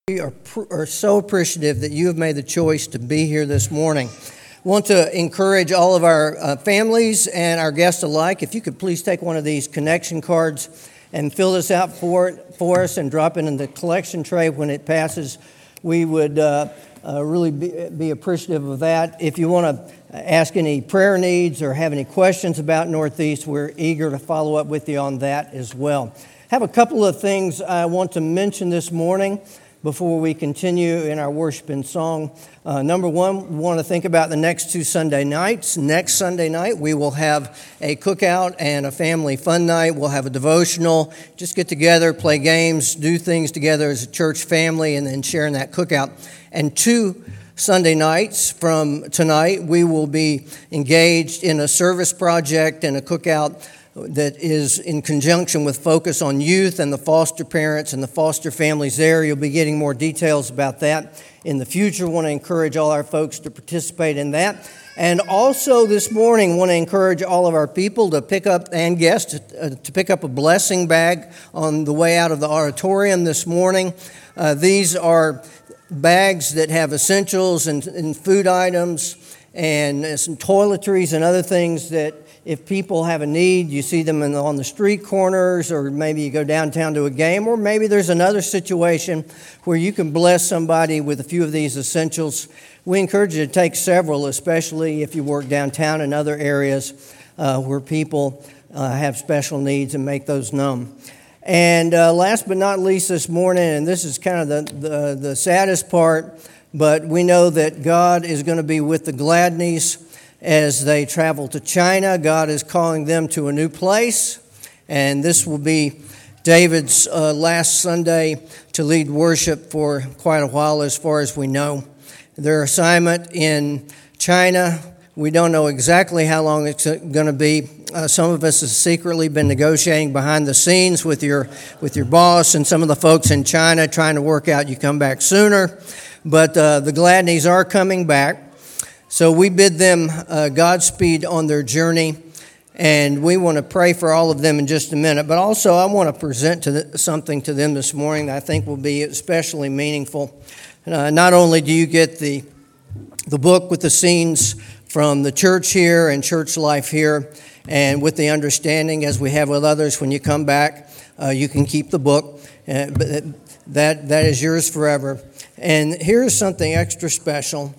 We are so appreciative that you have made the choice to be here this morning. I want to encourage all of our families and our guests alike, if you could please take one of these connection cards and fill this out for us and drop it in the collection tray when it passes. We would really be appreciative of that. If you want to ask any prayer needs or have any questions about Northeast, we're eager to follow up with you on that as well. I have a couple of things I want to mention this morning before we continue in our worship and song. Number one, we want to think about the next two Sunday nights. Next Sunday night, we will have a cookout and a family fun night. We'll have a devotional, just get together, play games, do things together as a church family, and then sharing that cookout. And two Sunday nights from tonight, we will be engaged in a service project and a cookout that is in conjunction with focus on youth and the foster parents and the foster families there. You'll be getting more details about that in the future. Want to encourage all our folks to participate in that. And also this morning, want to encourage all of our people to pick up, and guests, to pick up a blessing bag on the way out of the auditorium this morning. These are bags that have essentials and food items and some toiletries and other things that if people have a need, you see them on the street corners, or maybe you go downtown to a game, or maybe there's another situation where you can bless somebody with a few of these essentials. We encourage you to take several, especially if you work downtown and other areas where people have special needs, and make those known. And last but not least this morning, and this is kind of the saddest part, but we know that God is going to be with the Gladneys as they travel to China. God is calling them to a new place, and this will be David's last Sunday to lead worship for quite a while, as far as we know. Their assignment in China, we don't know exactly how long it's going to be. Some of us have secretly been negotiating behind the scenes with your boss and some of the folks in China, trying to work out you come back sooner. But the Gladneys are coming back. So we bid them Godspeed on their journey, and we want to pray for all of them in just a minute. But also I want to present something to them this morning that I think will be especially meaningful. Not only do you get the book with the scenes from the church here and church life here, and with the understanding, as we have with others, when you come back, you can keep the book. But that is yours forever. And here's something extra special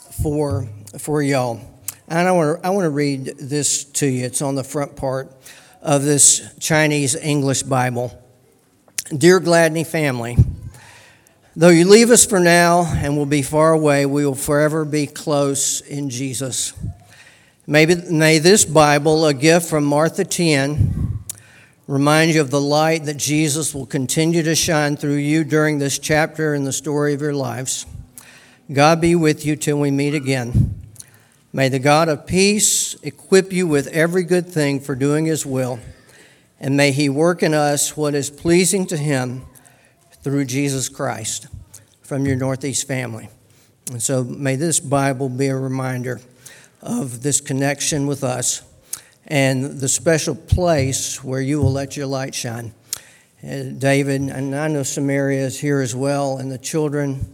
for y'all. And I want to read this to you. It's on the front part of this Chinese English Bible. Dear Gladney family, though you leave us for now and will be far away, we will forever be close in Jesus. May this Bible, a gift from Martha Tien, remind you of the light that Jesus will continue to shine through you during this chapter in the story of your lives. God be with you till we meet again. May the God of peace equip you with every good thing for doing His will, and may He work in us what is pleasing to Him through Jesus Christ. From your Northeast family. And so may this Bible be a reminder of this connection with us and the special place where you will let your light shine. David, and I know Samaria is here as well, and the children,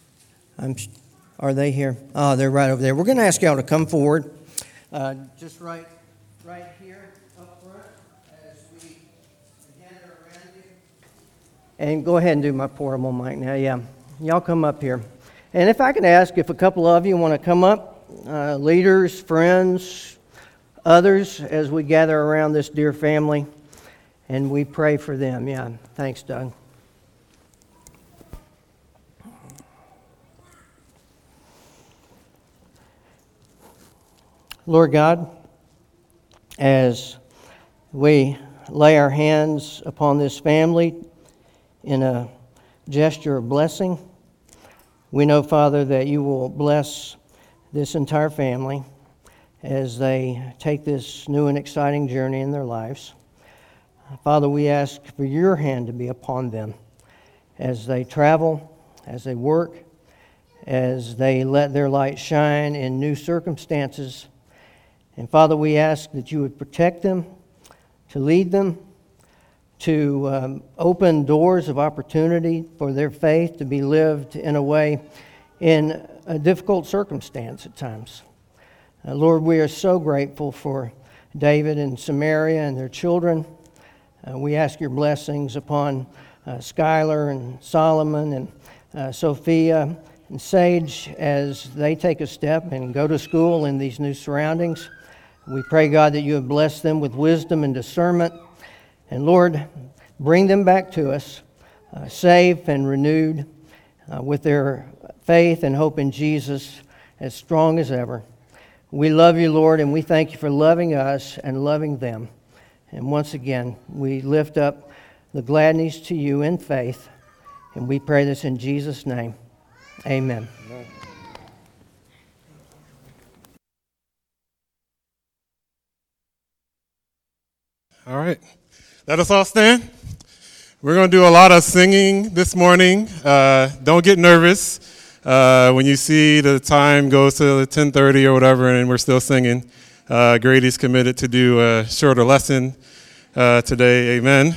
are they here? Oh, they're right over there. We're going to ask y'all to come forward. Just right here up front as we gather around you. And go ahead and do my portable mic now. Yeah, y'all come up here. And if I could ask if a couple of you want to come up, leaders, friends, others, as we gather around this dear family and we pray for them. Yeah, thanks, Doug. Lord God, as we lay our hands upon this family in a gesture of blessing, we know, Father, that you will bless this entire family as they take this new and exciting journey in their lives. Father, we ask for your hand to be upon them as they travel, as they work, as they let their light shine in new circumstances. And Father, we ask that you would protect them, to lead them, to open doors of opportunity for their faith to be lived in a way in a difficult circumstance at times. Lord, we are so grateful for David and Samaria and their children. We ask your blessings upon Skylar and Solomon and Sophia and Sage as they take a step and go to school in these new surroundings. We pray, God, that you have blessed them with wisdom and discernment. And Lord, bring them back to us, safe and renewed, with their faith and hope in Jesus as strong as ever. We love you, Lord, and we thank you for loving us and loving them. And once again, we lift up the Gladneys to you in faith, and we pray this in Jesus' name. Amen. All right. Let us all stand. We're going to do a lot of singing this morning. Don't get nervous when you see the time goes to 10:30 or whatever and we're still singing. Grady's committed to do a shorter lesson today. Amen.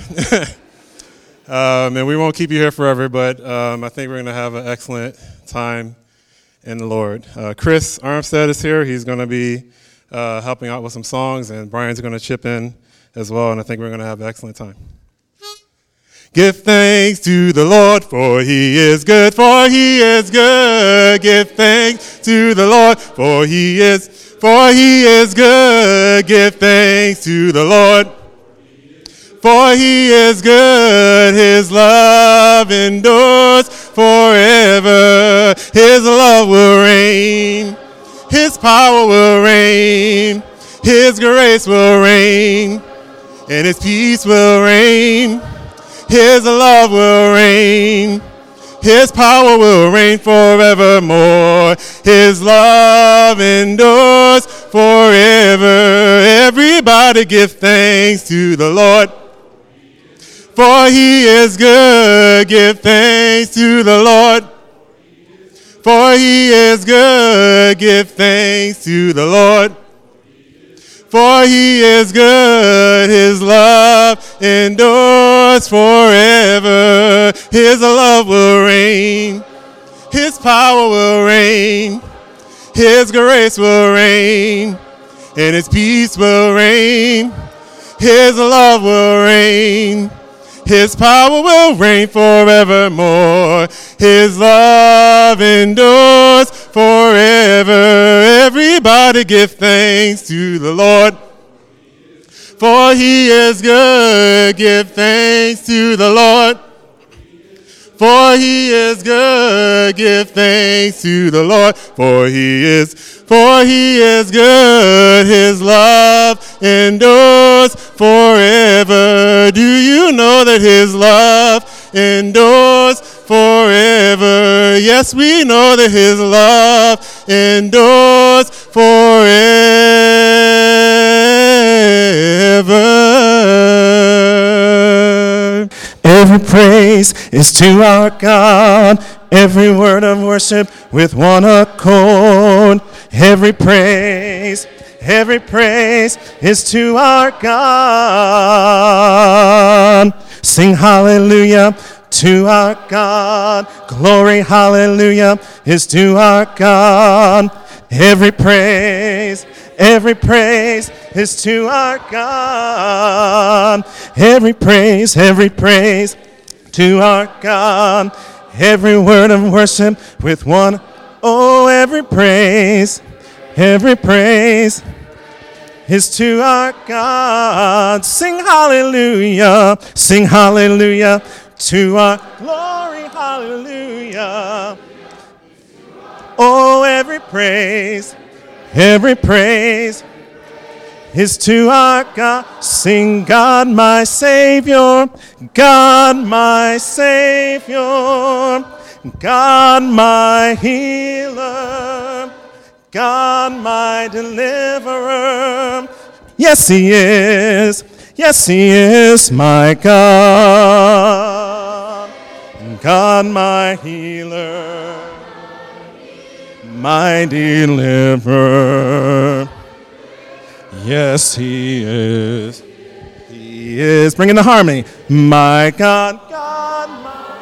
And we won't keep you here forever, but I think we're going to have an excellent time in the Lord. Chris Armstead is here. He's going to be helping out with some songs, and Brian's going to chip in as well, and I think we're going to have an excellent time. Give thanks to the Lord, for he is good, for he is good. Give thanks to the Lord, for he is good. Give thanks to the Lord, for he is good. His love endures forever. His love will reign. His power will reign. His grace will reign. And his peace will reign. His love will reign. His power will reign forevermore. His love endures forever. Everybody give thanks to the Lord, for he is good. Give thanks to the Lord, for he is good. Give thanks to the Lord, for he is good. His love endures forever. His love will reign. His power will reign. His grace will reign. And his peace will reign. His love will reign. His power will reign forevermore. His love endures forever. Everybody give thanks to the Lord, for he is good. Give thanks to the Lord, for he is good. Give thanks to the Lord, for he is good. His love endures forever. Do you know that his love endures forever? Yes, we know that his love endures forever. Every praise is to our God, every word of worship with one accord. Every praise is to our God. Sing hallelujah to our God. Glory, hallelujah, is to our God. Every praise is to our God. Every praise to our God. Every word of worship with one. Oh, every praise is to our God. Sing hallelujah to our glory, hallelujah. Oh, every praise is to our God. Sing God my Savior, God my Savior, God my healer, God my deliverer. Yes, he is my God. God my healer, my deliverer. Yes, he is. He He is. Bringing the harmony. My God, God, my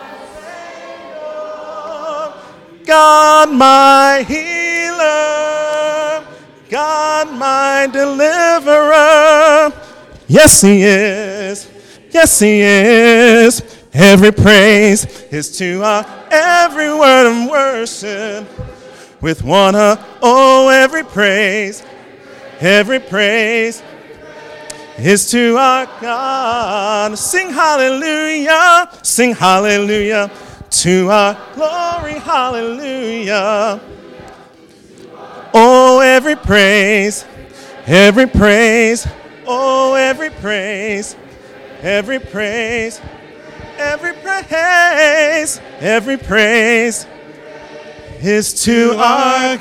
Savior, God, my healer, God, my deliverer. Yes, He is. Yes, He is. Every praise is to our every word of worship. With one, every praise is to our God. Sing hallelujah to our glory, hallelujah. Oh, every praise, oh, every praise, every praise is to our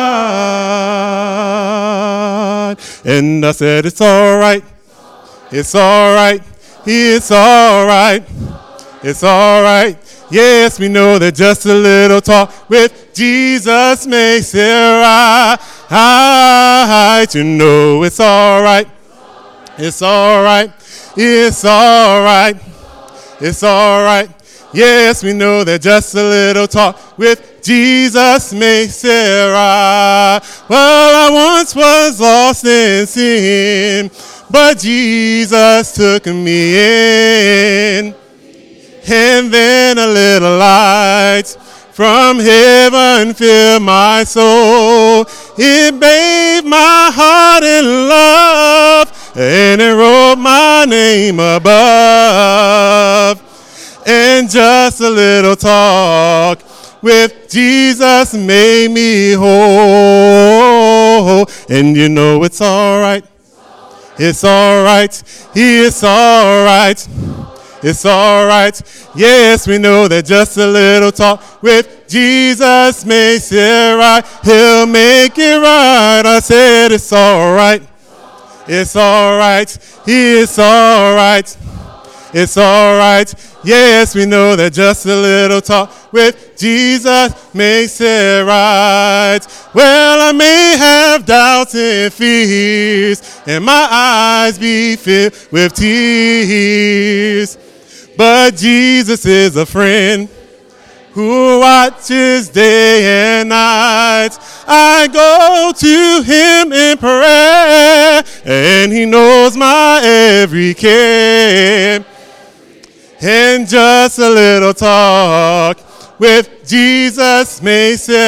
God. And I said, it's all right. It's all right. It's all right. It's all right. Yes, we know that just a little talk with Jesus makes it right. You know it's all right. It's all right. It's all right. It's all right. Yes, we know that just a little talk with Jesus makes it right. Well, I once was lost in sin, but Jesus took me in. And then a little light from heaven filled my soul. It bathed my heart in love, and it wrote my name above. And just a little talk with Jesus made me whole. And you know it's all right. It's all right. It's all right. It's all right. Yes, we know that just a little talk with Jesus makes it right. He'll make it right. I said it's all right. It's all right. It's all right. It's all right. Yes, we know that just a little talk with Jesus makes it right. Well, I may have doubts and fears, and my eyes be filled with tears. But Jesus is a friend who watches day and night. I go to him in prayer, and he knows my every care. And just a little talk with Jesus makes it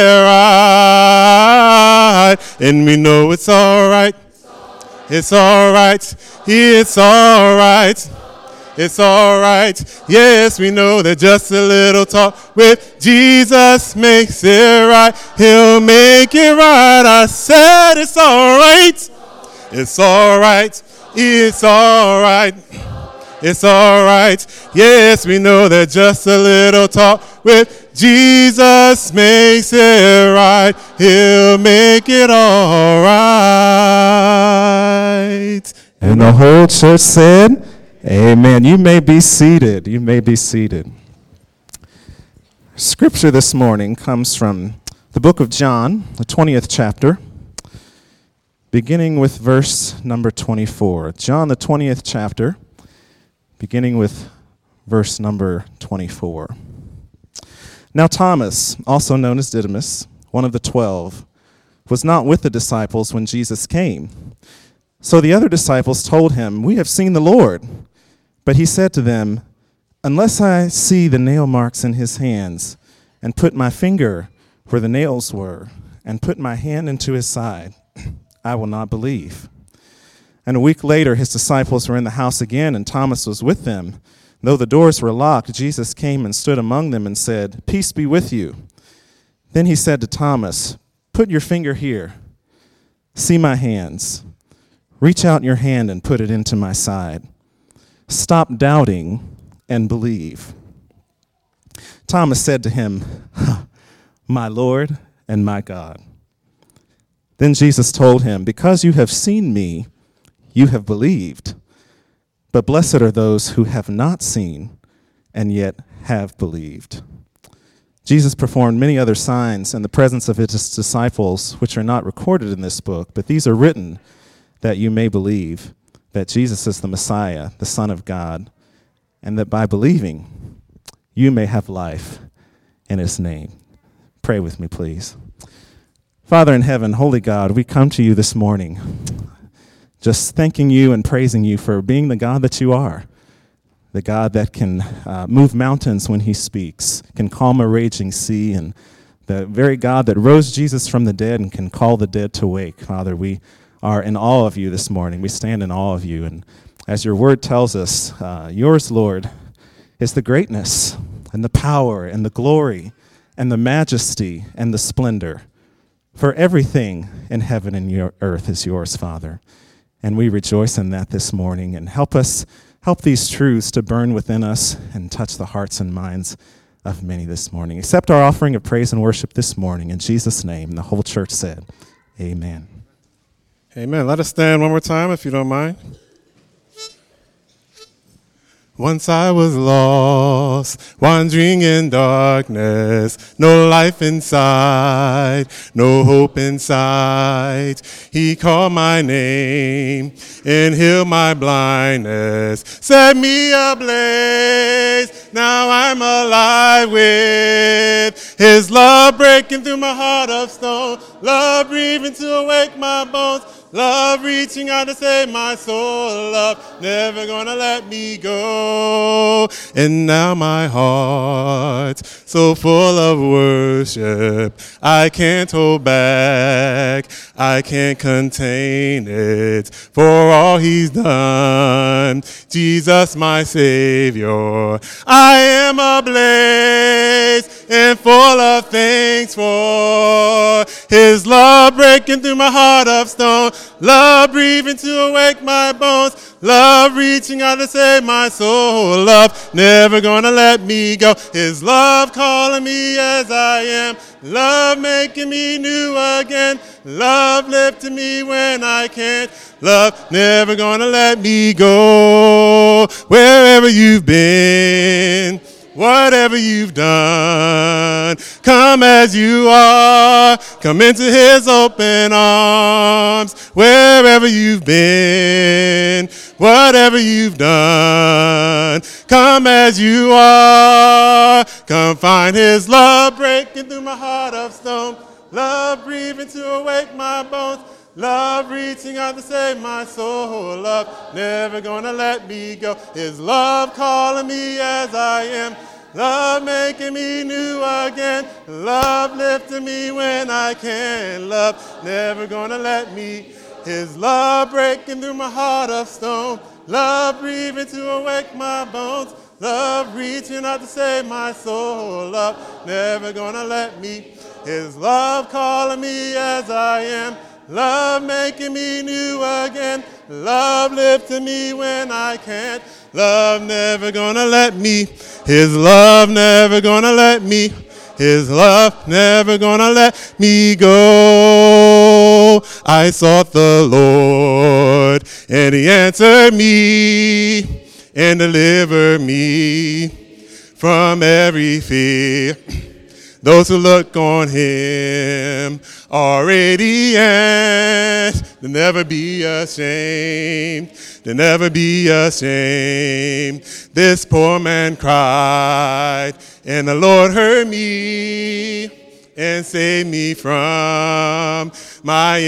right. And we know it's all right. It's all right. It's all right. It's all right. Yes, we know that just a little talk with Jesus makes it right. He'll make it right. I said it's all right. It's all right. It's all right. It's all right. Yes, we know that just a little talk with Jesus makes it right. He'll make it all right. And the whole church said, amen. You may be seated. You may be seated. Scripture this morning comes from the book of John, the 20th chapter, beginning with verse number 24. John, the 20th chapter, beginning with verse number 24. Now Thomas, also known as Didymus, one of the 12, was not with the disciples when Jesus came. So the other disciples told him, "We have seen the Lord." But he said to them, "Unless I see the nail marks in his hands, and put my finger where the nails were, and put my hand into his side, I will not believe." And a week later, his disciples were in the house again, and Thomas was with them. Though the doors were locked, Jesus came and stood among them and said, "Peace be with you." Then he said to Thomas, "Put your finger here. See my hands. Reach out your hand and put it into my side. Stop doubting and believe." Thomas said to him, "My Lord and my God." Then Jesus told him, "Because you have seen me, you have believed. But blessed are those who have not seen and yet have believed." Jesus performed many other signs in the presence of his disciples, which are not recorded in this book, but these are written that you may believe that Jesus is the Messiah, the Son of God, and that by believing, you may have life in his name. Pray with me, please. Father in heaven, holy God, we come to you this morning just thanking you and praising you for being the God that you are, the God that can move mountains when he speaks, can calm a raging sea, and the very God that rose Jesus from the dead and can call the dead to wake. Father, we are in awe of you this morning. We stand in awe of you. And as your word tells us, yours, Lord, is the greatness and the power and the glory and the majesty and the splendor. For everything in heaven and your earth is yours, Father. And we rejoice in that this morning. And help these truths to burn within us and touch the hearts and minds of many this morning. Accept our offering of praise and worship this morning. In Jesus' name, the whole church said, amen. Amen. Let us stand one more time, if you don't mind. Once I was lost, wandering in darkness, no life inside, no hope inside. He called my name and healed my blindness, set me ablaze. Now I'm alive with his love breaking through my heart of stone, love breathing to awake my bones. Love reaching out to save my soul, love never gonna let me go. And now my heart's so full of worship, I can't hold back, I can't contain it, for all he's done, Jesus my Savior. I am ablaze and full of thanks for his love breaking through my heart of stone, love breathing to awake my bones, love reaching out to save my soul, love never gonna let me go. His love calling me as I am, love making me new again, love lifting me when I can't, love never gonna let me go. Wherever you've been, whatever you've done, come as you are, come into his open arms. Wherever you've been, whatever you've done, come as you are, come find his love breaking through my heart of stone, love breathing to awake my bones, love reaching out to save my soul, love never gonna let me go. His love calling me as I am, love making me new again, love lifting me when I can, love never gonna let me. His love breaking through my heart of stone, love breathing to awake my bones, love reaching out to save my soul, love never gonna let me. His love calling me as I am, love making me new again, love lifting me when I can't, love never gonna let me. His love never gonna let me. His love never gonna let me go. I sought the Lord, and he answered me and delivered me from every fear. Those who look on him are radiant. They'll never be ashamed. They'll never be ashamed. This poor man cried, and the Lord heard me and saved me from my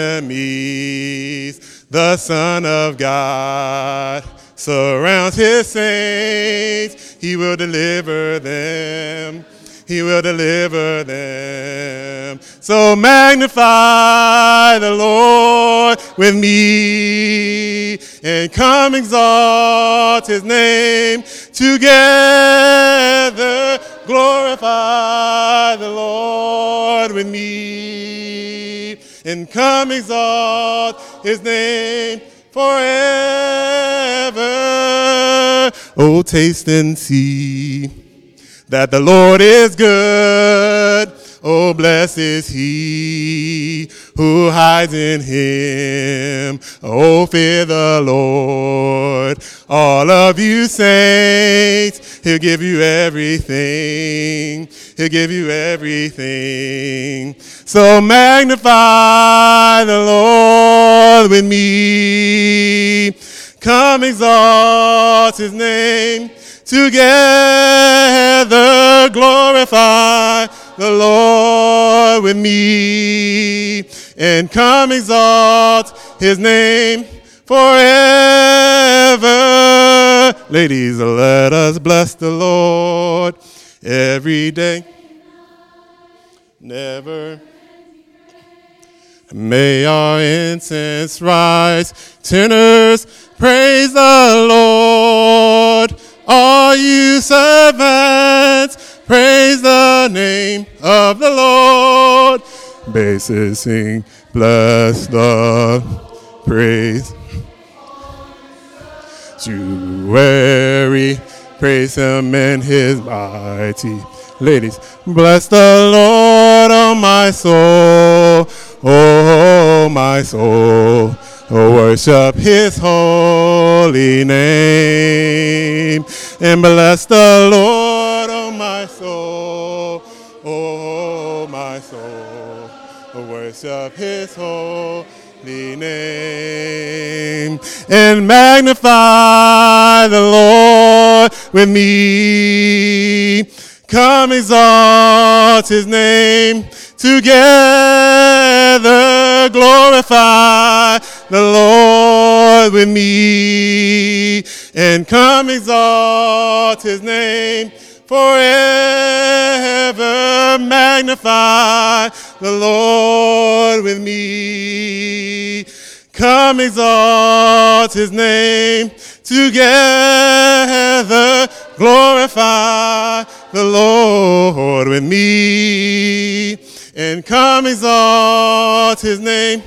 enemies. The Son of God surrounds his saints. He will deliver them. He will deliver them. So magnify the Lord with me, and come exalt his name together. Glorify the Lord with me, and come exalt his name forever. Oh, taste and see that the Lord is good. Oh, blessed is he who hides in him. Oh, fear the Lord, all of you saints. He'll give you everything. He'll give you everything. So magnify the Lord with me, Come exalt his name. Together glorify the Lord with me. And come exalt his name forever. Ladies, let us bless the Lord every day. Never. May our incense rise. Tenors, praise the Lord. All you servants, praise the name of the Lord. Basses sing, bless the praise. Jewelry, praise him in his mighty. Ladies, bless the Lord, oh my soul, oh my soul. Oh, worship his holy name. And bless the Lord, oh my soul, oh my soul. Oh, worship his holy name. And magnify the Lord with me. Come exalt his name. Together glorify the Lord with me. And come exalt his name forever. Magnify the Lord with me. Come exalt his name. Together glorify the Lord with me. And come exalt his name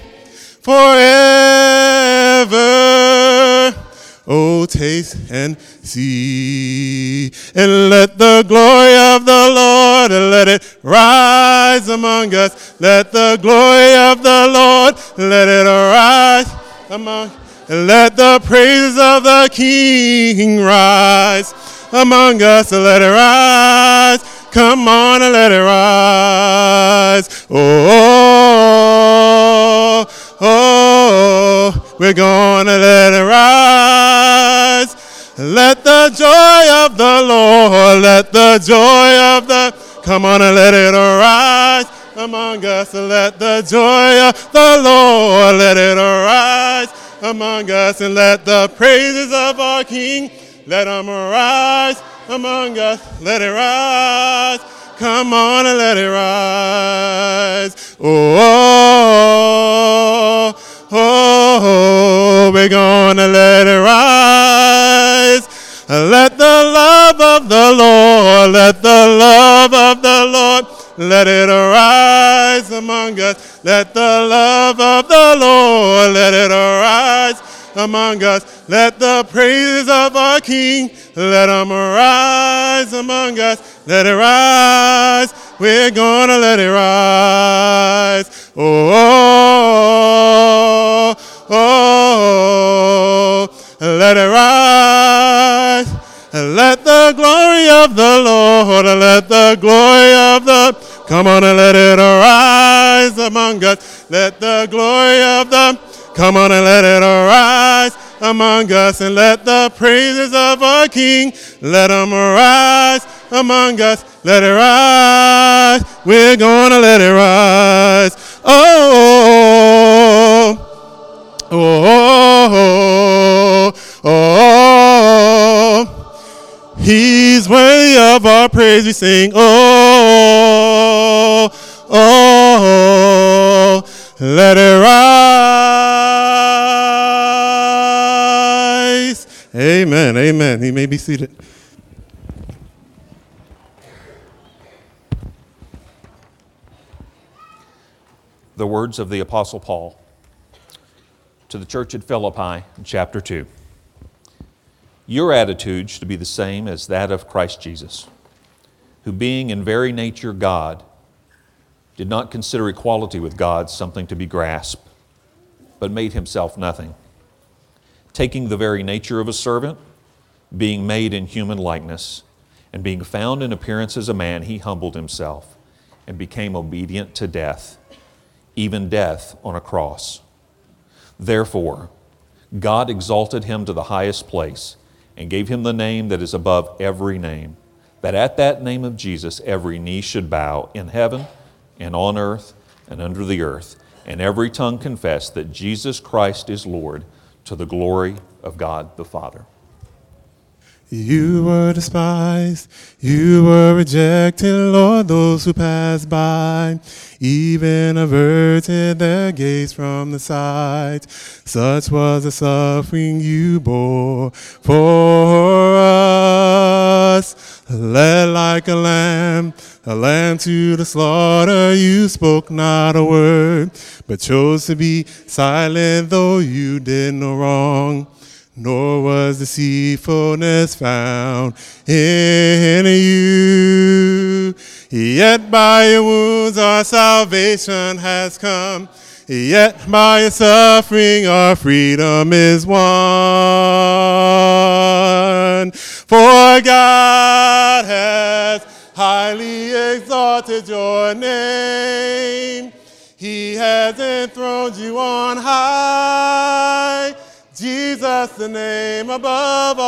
forever. Oh, taste and see, and let the glory of the Lord, let it rise among us. Let the glory of the Lord, let it rise among us. And let the praises of the King rise among us. Let it rise. Come on and let it rise. Oh, oh, we're gonna let it rise. Let the joy of the Lord, let the joy of the, come on and let it arise among us. Let the joy of the Lord, let it arise among us. And let the praises of our King, let them arise among us. Let it rise. Come on and let it rise. Oh, oh, oh, we're gonna let it rise. Let the love of the Lord, let the love of the Lord, let it arise among us. Let the love of the Lord, let it arise among us. Let the praises of our King, let them arise among us. Let it rise. We're gonna let it rise. Oh, oh, oh, let it rise. Let the glory of the Lord, let the glory of the, come on and let it arise among us. Let the glory of the, come on and let it arise among us. And let the praises of our King, let them arise among us. Let it rise. We're gonna let it rise. Oh, oh, oh, oh, oh. He's worthy of our praise. We sing, oh, oh, let it rise. Amen, amen. He may be seated. The words of the Apostle Paul to the church at Philippi in chapter 2. Your attitude should be the same as that of Christ Jesus, who being in very nature God, did not consider equality with God something to be grasped, but made himself nothing. Taking the very nature of a servant, being made in human likeness, and being found in appearance as a man, he humbled himself and became obedient to death, even death on a cross. Therefore, God exalted him to the highest place and gave him the name that is above every name, that at that name of Jesus every knee should bow in heaven and on earth and under the earth, and every tongue confess that Jesus Christ is Lord, to the glory of God the Father. You were despised, you were rejected, Lord, those who passed by even averted their gaze from the sight. Such was the suffering you bore for us. Led like a lamb to the slaughter, you spoke not a word, but chose to be silent, though you did no wrong. Nor was deceitfulness found in you. Yet by your wounds our salvation has come. Yet by your suffering our freedom is won. For God has highly exalted your name. He has enthroned you on high. Jesus, the name above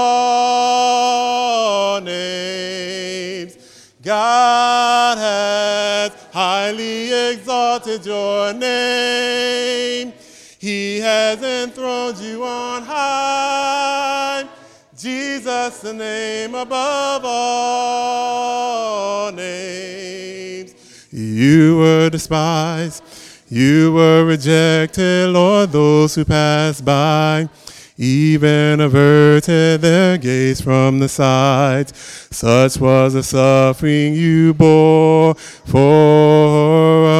all names. God has highly exalted your name. He has enthroned you on high. Jesus, the name above all names. You were despised, you were rejected, Lord, those who passed by even averted their gaze from the sight. Such was the suffering you bore for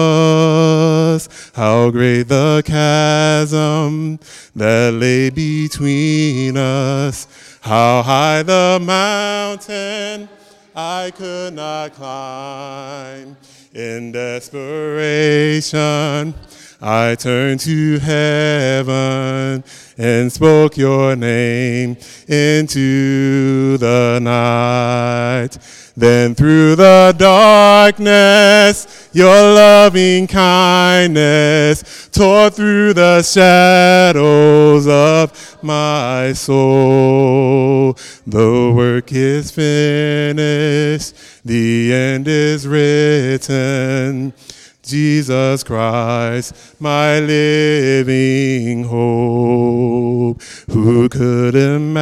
us. How great the chasm that lay between us. How high the mountain I could not climb. In desperation, I turned to heaven and spoke your name into the night. Then through the darkness, your loving kindness tore through the shadows of my soul. The work is finished, the end is written. Jesus Christ, my living hope. Who could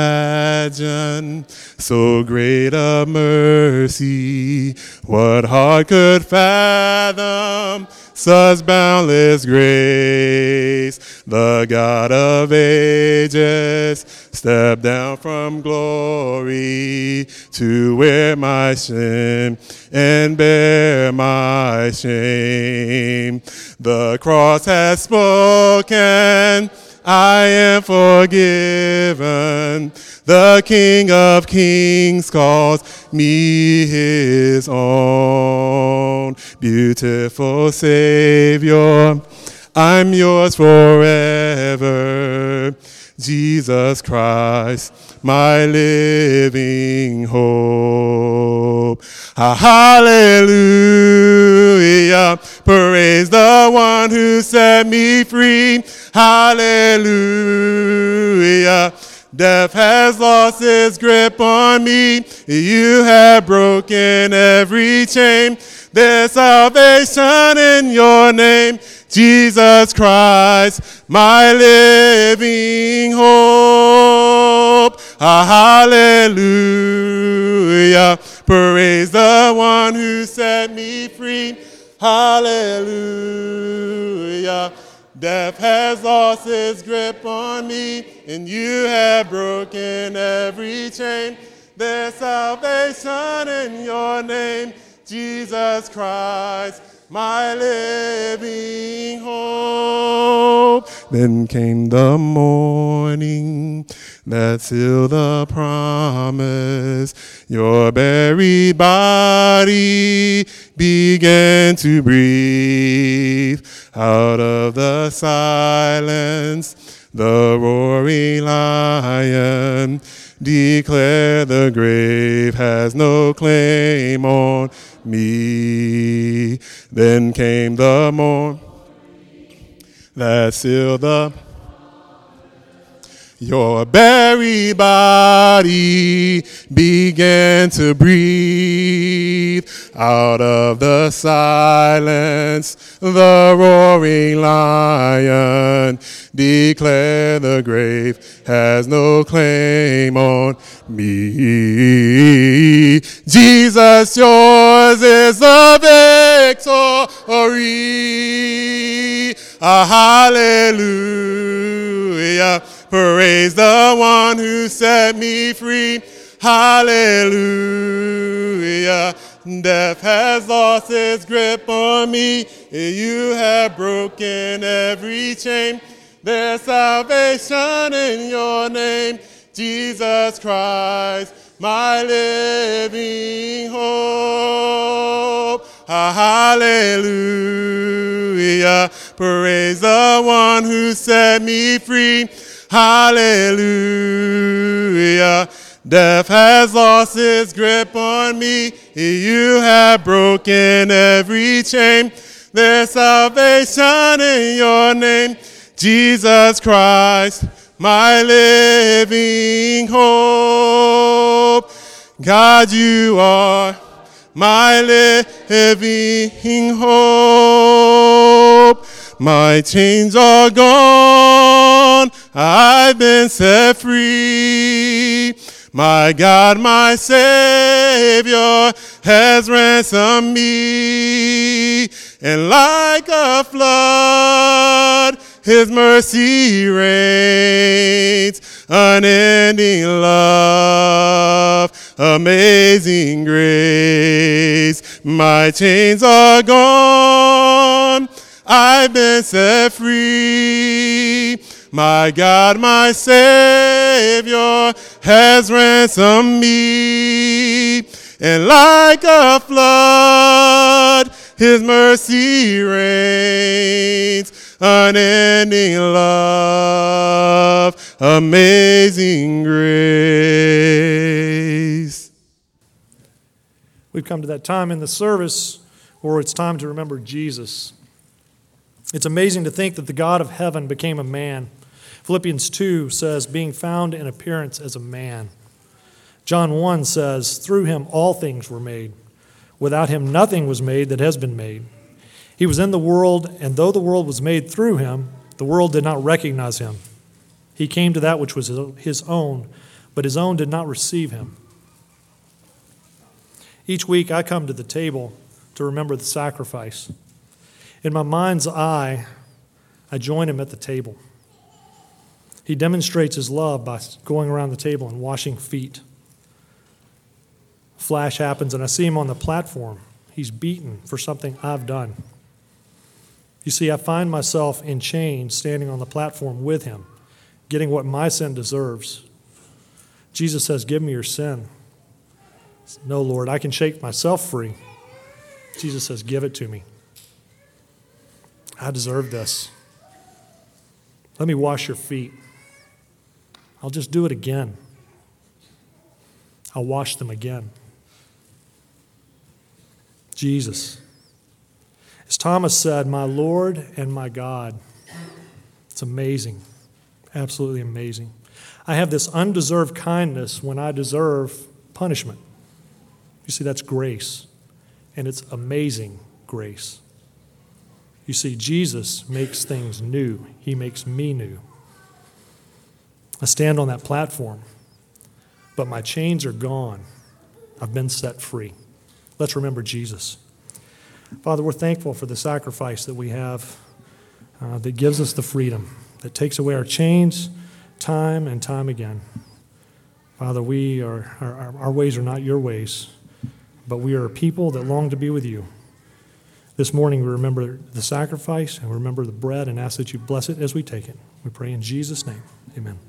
imagine so great a mercy? What heart could fathom such boundless grace? The God of ages stepped down from glory to wear my sin and bear my shame. The cross has spoken, I am forgiven. The King of Kings calls me his own. Beautiful Savior, I'm yours forever. Jesus Christ, my living hope. Hallelujah, praise the one who set me free. Hallelujah, death has lost its grip on me. You have broken every chain. There's salvation in your name, Jesus Christ, my living hope. Hallelujah, praise the one who set me free. Hallelujah, death has lost its grip on me, and you have broken every chain. There's salvation in your name, Jesus Christ, my living hope. Then came the morning that sealed the promise. Your buried body began to breathe. Out of the silence, the roaring lion declared the grave has no claim on me. Then came the morning that sealed the Your very body began to breathe. Out of the silence, the roaring lion declared the grave has no claim on me. Jesus, yours is the victory. Hallelujah. Praise the one who set me free. Hallelujah. Death has lost its grip on me. You have broken every chain. There's salvation in your name, Jesus Christ, my living hope. Hallelujah. Praise the one who set me free. Hallelujah. Death has lost its grip on me. You have broken every chain. There's salvation in your name, Jesus Christ, my living hope. God, you are my living hope. My chains are gone. I've been set free. My God, my Savior, has ransomed me. And like a flood, His mercy reigns. Unending love, amazing grace. My chains are gone. I've been set free. My God, my Savior, has ransomed me. And like a flood, His mercy reigns. Unending love, amazing grace. We've come to that time in the service where it's time to remember Jesus. It's amazing to think that the God of heaven became a man. Philippians 2 says, being found in appearance as a man. John 1 says, through him all things were made. Without him nothing was made that has been made. He was in the world, and though the world was made through him, the world did not recognize him. He came to that which was his own, but his own did not receive him. Each week I come to the table to remember the sacrifice. In my mind's eye, I join him at the table. He demonstrates his love by going around the table and washing feet. Flash happens, and I see him on the platform. He's beaten for something I've done. You see, I find myself in chains standing on the platform with him, getting what my sin deserves. Jesus says, give me your sin. No, Lord, I can shake myself free. Jesus says, give it to me. I deserve this. Let me wash your feet. I'll just do it again. I'll wash them again. Jesus. As Thomas said, my Lord and my God. It's amazing. Absolutely amazing. I have this undeserved kindness when I deserve punishment. You see, that's grace. And it's amazing grace. You see, Jesus makes things new. He makes me new. I stand on that platform, but my chains are gone. I've been set free. Let's remember Jesus. Father, we're thankful for the sacrifice that we have that gives us the freedom, that takes away our chains time and time again. Father, our ways are not your ways, but we are a people that long to be with you. This morning we remember the sacrifice and we remember the bread and ask that you bless it as we take it. We pray in Jesus' name. Amen.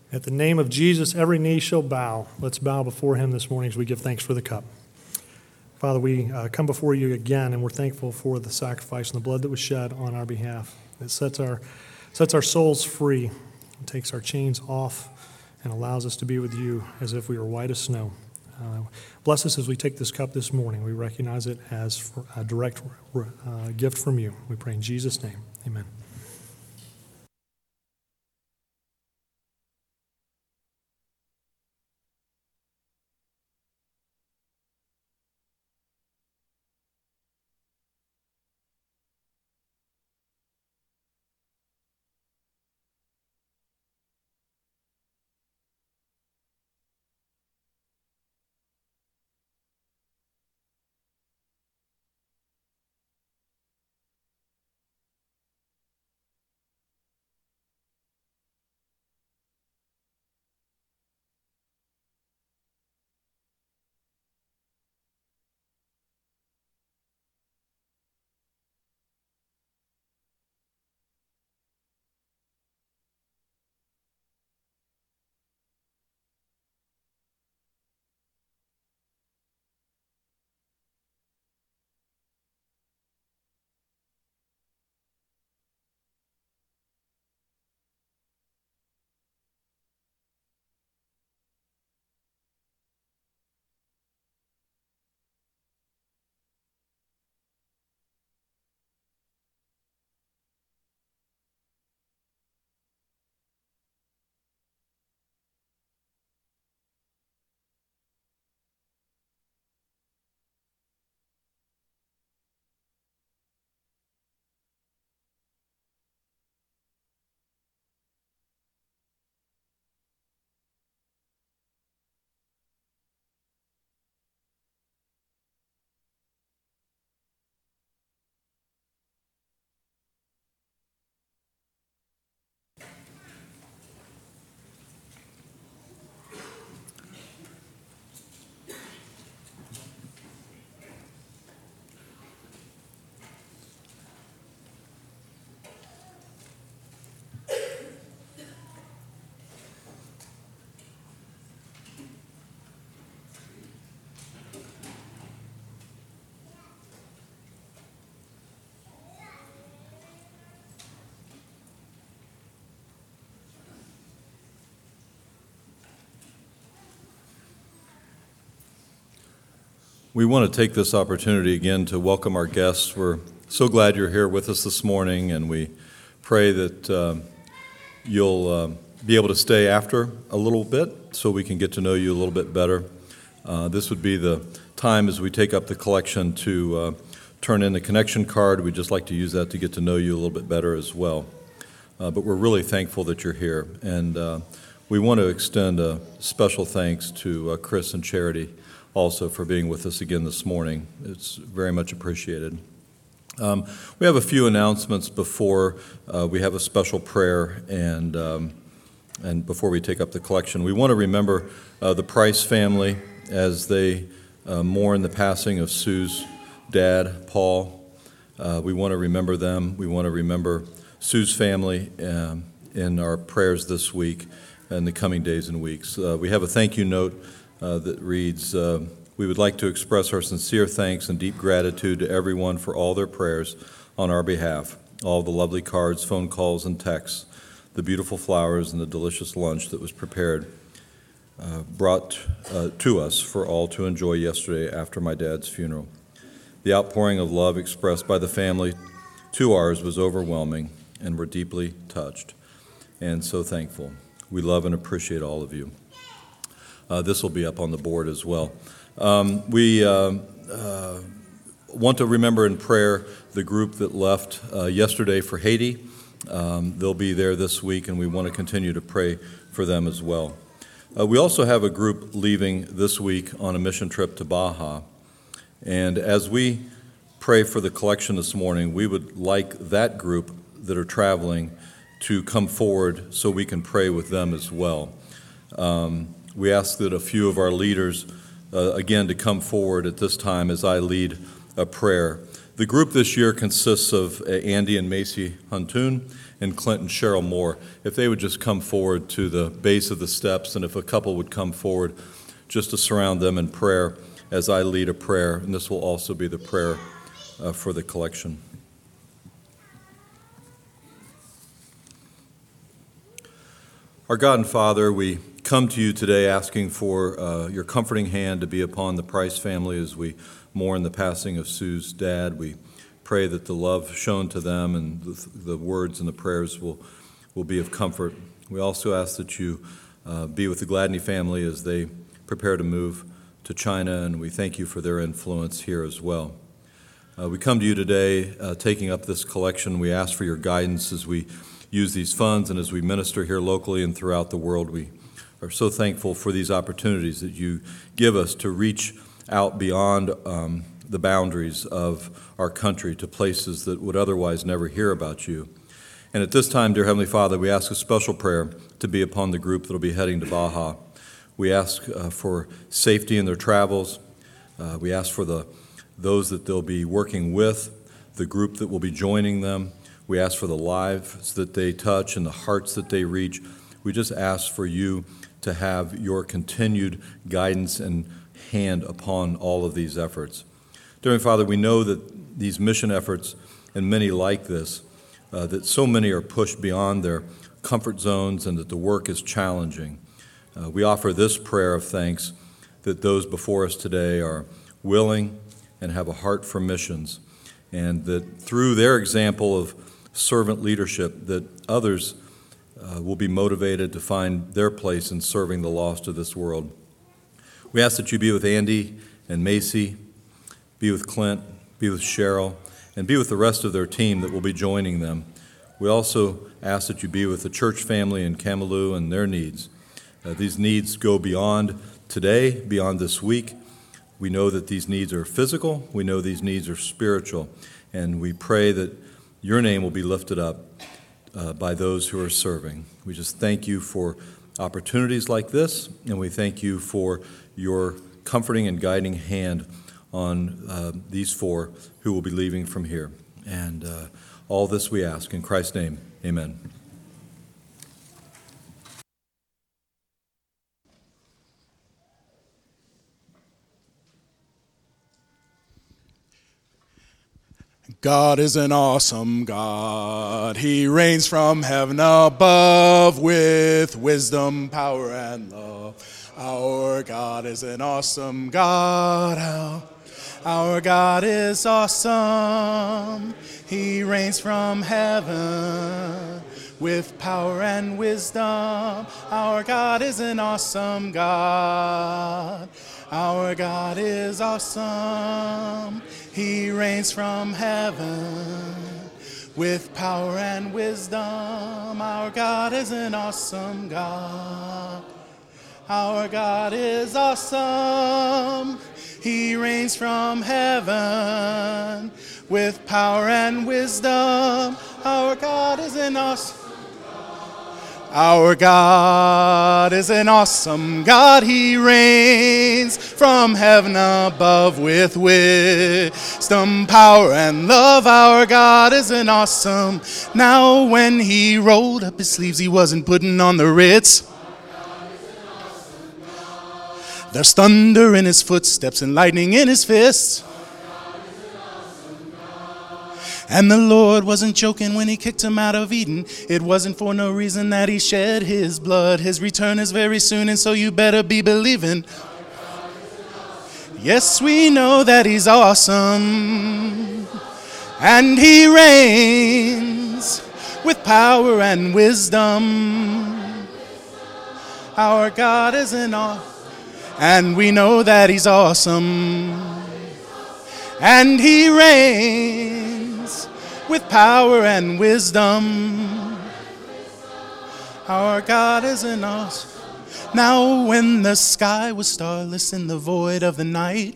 At the name of Jesus, every knee shall bow. Let's bow before him this morning as we give thanks for the cup. Father, we come before you again, and we're thankful for the sacrifice and the blood that was shed on our behalf. It sets our souls free, and takes our chains off, and allows us to be with you as if we were white as snow. Bless us as we take this cup this morning. We recognize it as a direct gift from you. We pray in Jesus' name. Amen. We want to take this opportunity again to welcome our guests. We're so glad you're here with us this morning, and we pray that you'll be able to stay after a little bit so we can get to know you a little bit better. This would be the time as we take up the collection to turn in the connection card. We'd just like to use that to get to know you a little bit better as well. But we're really thankful that you're here, and we want to extend a special thanks to Chris and Charity also for being with us again this morning. It's very much appreciated. We have a few announcements before we have a special prayer and before we take up the collection. We want to remember the Price family as they mourn the passing of Sue's dad, Paul. We want to remember them. We want to remember Sue's family in our prayers this week and the coming days and weeks. We have a thank you note that reads, we would like to express our sincere thanks and deep gratitude to everyone for all their prayers on our behalf, all the lovely cards, phone calls, and texts, the beautiful flowers, and the delicious lunch that was prepared, brought to us for all to enjoy yesterday after my dad's funeral. The outpouring of love expressed by the family to ours was overwhelming, and we're deeply touched and so thankful. We love and appreciate all of you. This will be up on the board as well. We want to remember in prayer the group that left yesterday for Haiti. They'll be there this week, and we want to continue to pray for them as well. We also have a group leaving this week on a mission trip to Baja. And as we pray for the collection this morning, we would like that group that are traveling to come forward so we can pray with them as well. We ask that a few of our leaders, again, to come forward at this time as I lead a prayer, The group this year consists of Andy and Macy Huntoon and Clint and Cheryl Moore. If they would just come forward to the base of the steps, and if a couple would come forward just to surround them in prayer as I lead a prayer, and this will also be the prayer for the collection. Our God and Father, we come to you today asking for your comforting hand to be upon the Price family as we mourn the passing of Sue's dad. We pray that the love shown to them and the words and the prayers will be of comfort. We also ask that you be with the Gladney family as they prepare to move to China, and we thank you for their influence here as well. We come to you today taking up this collection. We ask for your guidance as we use these funds and as we minister here locally and throughout the world. We are so thankful for these opportunities that you give us to reach out beyond the boundaries of our country to places that would otherwise never hear about you. And at this time, dear Heavenly Father, we ask a special prayer to be upon the group that will be heading to Baja. We ask for safety in their travels. We ask for those that they'll be working with, the group that will be joining them. We ask for the lives that they touch and the hearts that they reach. We just ask for you to have your continued guidance and hand upon all of these efforts. Dear Father, we know that these mission efforts, and many like this, that so many are pushed beyond their comfort zones and that the work is challenging. We offer this prayer of thanks that those before us today are willing and have a heart for missions, and that through their example of servant leadership, that others will be motivated to find their place in serving the lost of this world. We ask that you be with Andy and Macy, be with Clint, be with Cheryl, and be with the rest of their team that will be joining them. We also ask that you be with the church family in Camalou and their needs. These needs go beyond today, beyond this week. We know that these needs are physical. We know these needs are spiritual. And we pray that your name will be lifted up by those who are serving. We just thank you for opportunities like this, and we thank you for your comforting and guiding hand on these four who will be leaving from here. And all this we ask in Christ's name, amen. God is an awesome God. He reigns from heaven above with wisdom, power, and love. Our God is an awesome God. Our God is awesome. He reigns from heaven with power and wisdom. Our God is an awesome God. Our God is awesome. He reigns from heaven with power and wisdom. Our God is an awesome God. Our God is awesome. He reigns from heaven with power and wisdom. Our God is an awesome Our God is an awesome God. He reigns from heaven above with wisdom, power, and love. Our God is an awesome. Now when he rolled up his sleeves, he wasn't putting on the Ritz. There's thunder in his footsteps and lightning in his fists. And the Lord wasn't joking when he kicked him out of Eden. It wasn't for no reason that he shed his blood. His return is very soon, and so you better be believing. Yes, we know that he's awesome. And he reigns with power and wisdom. Our God is in awe. And we know that he's awesome. And he reigns with power and wisdom. Our God is in awesome. Now when the sky was starless in the void of the night,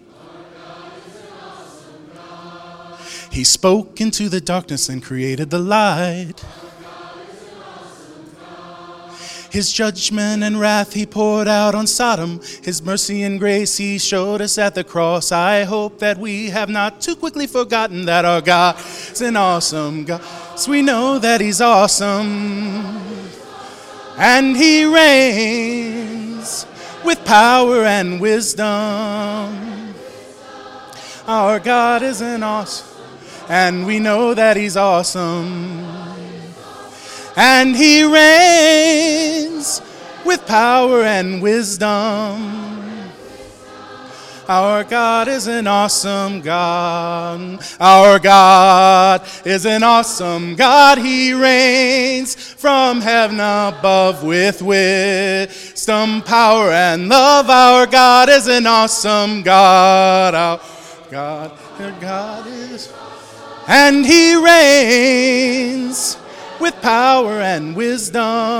he spoke into the darkness and created the light. His judgment and wrath he poured out on Sodom. His mercy and grace he showed us at the cross. I hope that we have not too quickly forgotten that our God is an awesome God. So we know that he's awesome. And he reigns with power and wisdom. Our God is an awesome, and we know that he's awesome. And he reigns with power and wisdom. Our God is an awesome God. Our God is an awesome God. He reigns from heaven above with wisdom, power, and love. Our God is an awesome God. Our God is, and he reigns with power and wisdom.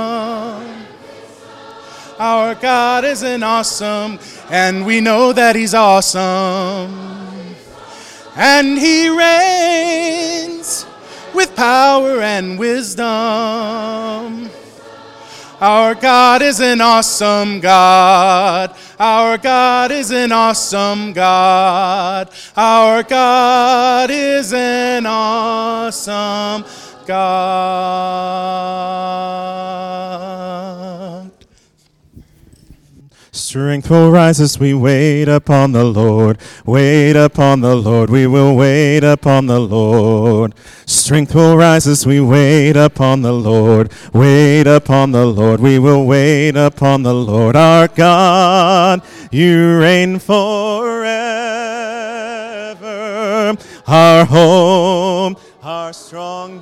Our God is an awesome, and we know that he's awesome. And he reigns with power and wisdom. Our God is an awesome God. Our God is an awesome God. Our God is an awesome God. Strength will rise as we wait upon the Lord. Wait upon the Lord. We will wait upon the Lord. Strength will rise as we wait upon the Lord. Wait upon the Lord. We will wait upon the Lord. Our God, you reign forever. Our home, our strong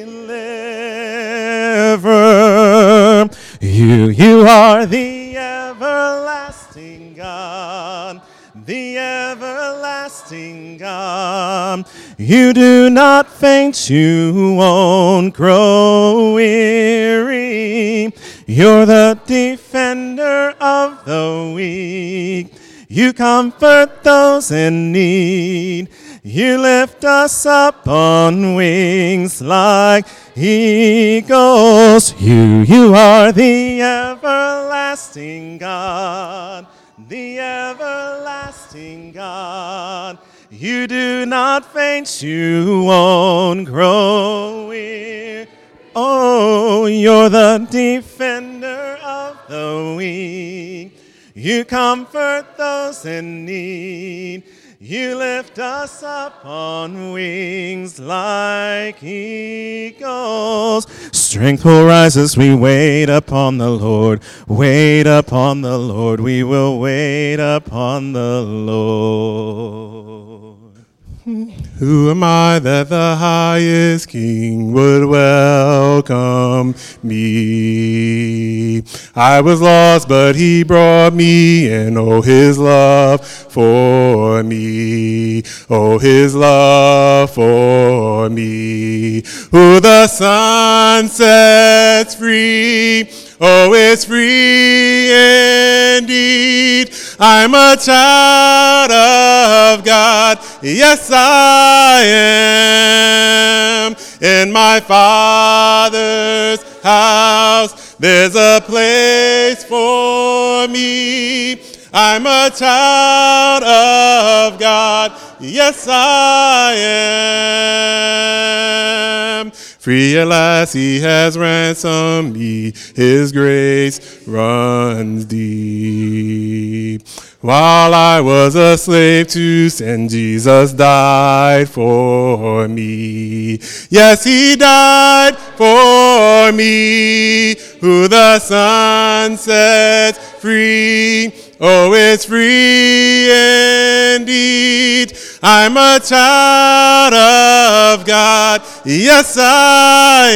deliverer. You are the everlasting God, the everlasting God. You do not faint, you won't grow weary. You're the defender of the weak. You comfort those in need. You lift us up on wings like eagles. You are the everlasting God, the everlasting God. You do not faint, you won't grow weary. Oh, you're the defender of the weak. You comfort those in need. You lift us up on wings like eagles. Strength will rise as we wait upon the Lord. Wait upon the Lord. We will wait upon the Lord. Who am I that the highest King would welcome me? I was lost, but he brought me in. Oh, his love for me. Oh, his love for me. Who the Son sets free. Oh, it's free indeed. I'm a child of God. Yes, I am. In my Father's house, there's a place for me. I'm a child of God. Yes, I am. Free at last he has ransomed me. His grace runs deep. While I was a slave to sin, Jesus died for me. Yes, he died for me. Who the Son sets free. Oh, it's free indeed. I'm a child of God. Yes, I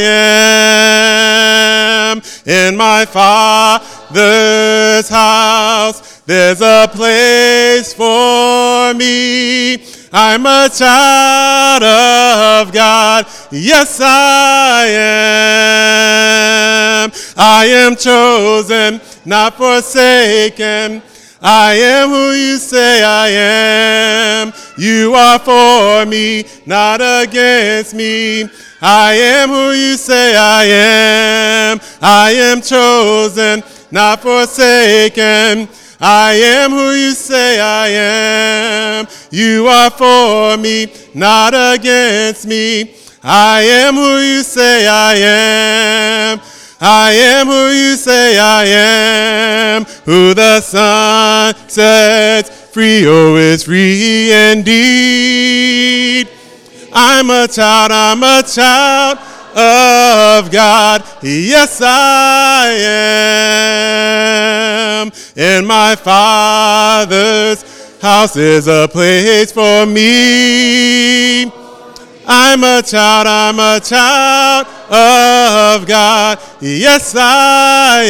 am. In my Father's house, there's a place for me. I'm a child of God. Yes, I am. I am chosen, not forsaken. I am who you say I am. You are for me, not against me. I am who you say I am. I am chosen, not forsaken. I am who you say I am. You are for me, not against me. I am who you say I am. I am who you say I am. Who the Son sets free, oh, is free indeed. I'm a child of God. Yes, I am. In my Father's house is a place for me. I'm a child of God. Yes, I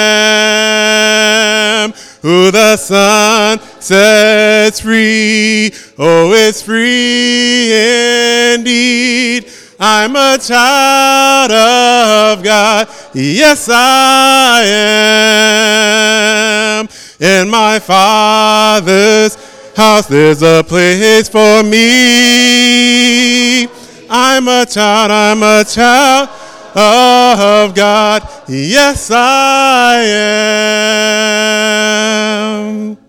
am. Who the Son sets free, oh, is free indeed. I'm a child of God. Yes, I am. In my Father's house there's a place for me. I'm a child of God. Yes, I am.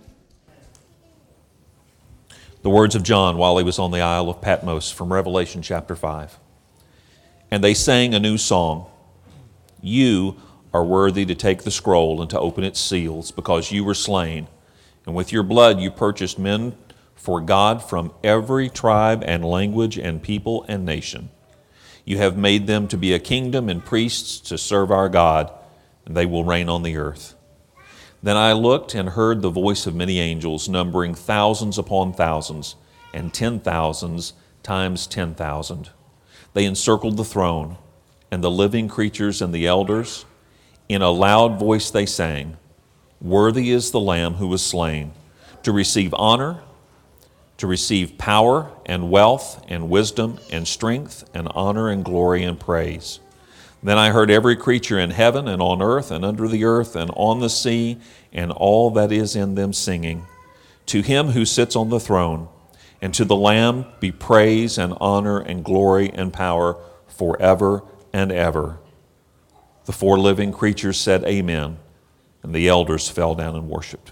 The words of John while he was on the Isle of Patmos from Revelation chapter 5. And they sang a new song. You are worthy to take the scroll and to open its seals, because you were slain, and with your blood you purchased men for God from every tribe and language and people and nation. You have made them to be a kingdom and priests to serve our God, and they will reign on the earth. Then I looked and heard the voice of many angels, numbering thousands upon thousands, and 10,000s times 10,000. They encircled the throne, and the living creatures and the elders. In a loud voice they sang, Worthy is the Lamb who was slain, to receive honor, to receive power and wealth and wisdom and strength and honor and glory and praise. Then I heard every creature in heaven and on earth and under the earth and on the sea and all that is in them singing, To him who sits on the throne and to the Lamb be praise and honor and glory and power forever and ever. The four living creatures said, Amen, and the elders fell down and worshiped.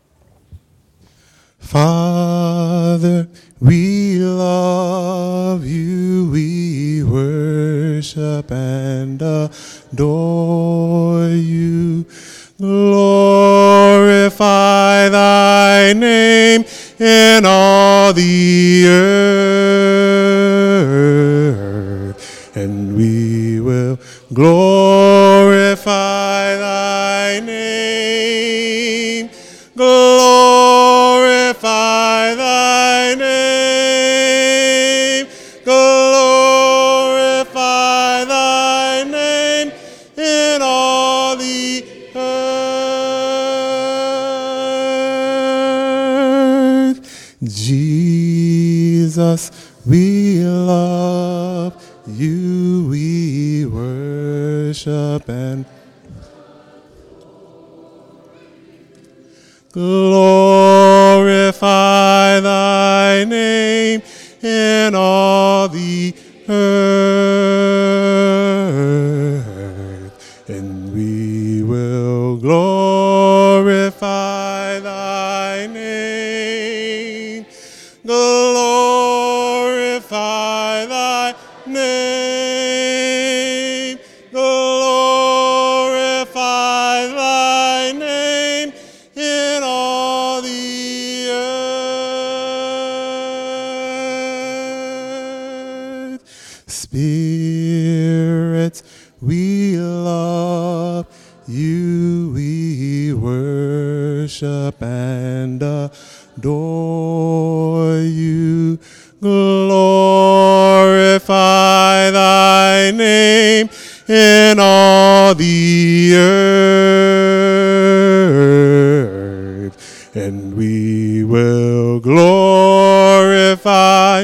Father, we love you, we worship and adore you. Glorify thy name in all the earth, and we will glorify thy name. Glorify thy name. Glorify thy name in all the earth. Jesus, we love you, we worship and glorify thy name in all the earth, and we will glorify thy name. Glorify thy name. Glorify thy name in all the earth. Spirits, we love you, we worship and adore you. Glorify thy name in all the earth, and we will glorify.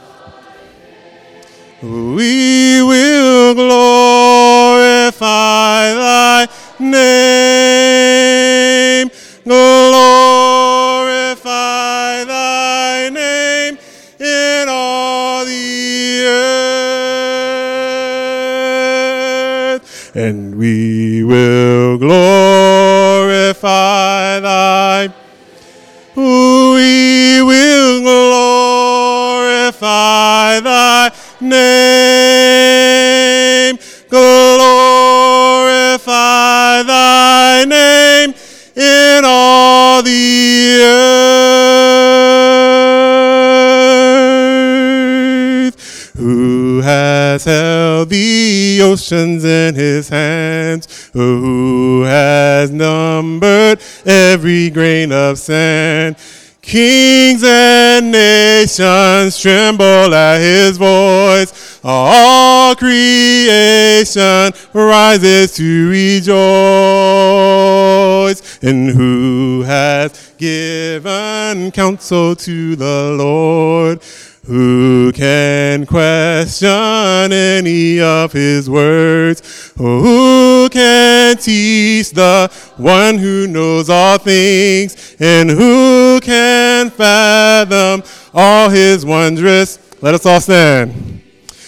We will glorify thy name. Glorify thy name and we will glorify thy. We will glorify thy name. Glorify thy name in all the earth. Who has held the oceans in his hands? Who has numbered every grain of sand? Kings and nations tremble at his voice. All creation rises to rejoice. And who has given counsel to the Lord? Who can question any of his words? Who can teach the one who knows all things? And who can fathom all his wondrous? Let us all stand.